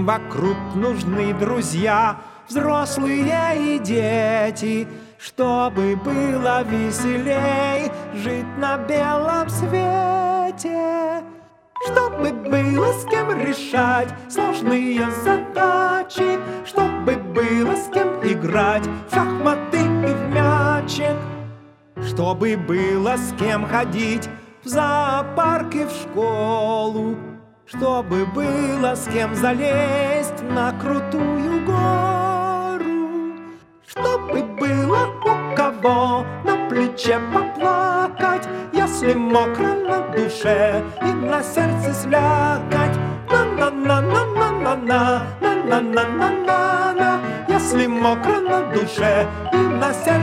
Всем вокруг нужны друзья, взрослые и дети, чтобы было веселей жить на белом свете. Чтобы было с кем решать сложные задачи, чтобы было с кем играть в шахматы и в мячик, чтобы было с кем ходить в зоопарк и в школу, чтобы было с кем залезть на крутую гору, чтобы было у кого на плече поплакать, если мокро на душе и на сердце слякоть. На-на-на-на-на-на-на, на-на-на-на-на-на, если мокро на душе и на сердце